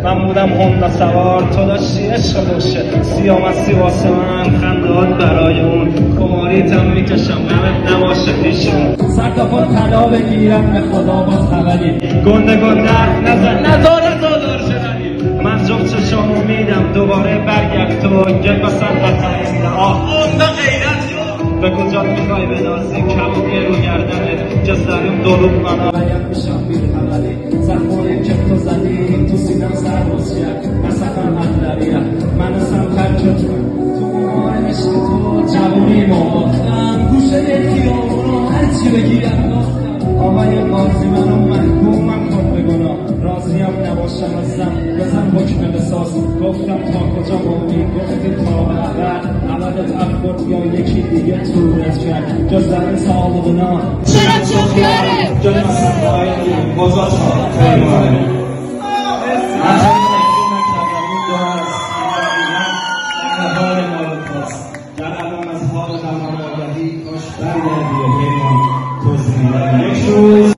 من بودم هوندا سوار، تو داشتی عشق باشه سیامستی واسه من، خندهات برای اون کماریتم میکشم غمت نباشه پیشون. سر تا پا طلا بگیرم به خدا باز خبری، گنده گنده نزار شدنی. من جفت چشامو میدم دوباره برگرد تو گل بسن وطنی میدم. اون به غیرت به کجات میخوای بنازی کبابی رو گردنه جز در اون دروب منو باید میشم بیر خبری، زخمایی که تو زدی تو سینم سر باز کرد نسفم اندریه منو سمتر جد کن تو ماه عشق تو جوونی باختم گوشه یکی رو هرچی بگی انداختم. آقای قاضی منو محکومم کن به گناه، راضیم نباشم ازم بزن حکم قصاص. گفتم تا کجا موندی گفتی تا به عبدت افرد یا یکی دیگه تورت کرد جز در این سالقنا چرا چوخیاره جز مثلا باید بازات ها خیلی مهمه. من تنگی نکردم این دو از حال مال خواست در علم از حال غمان آگهی کاش برگردی و پیمان توضیح یک روز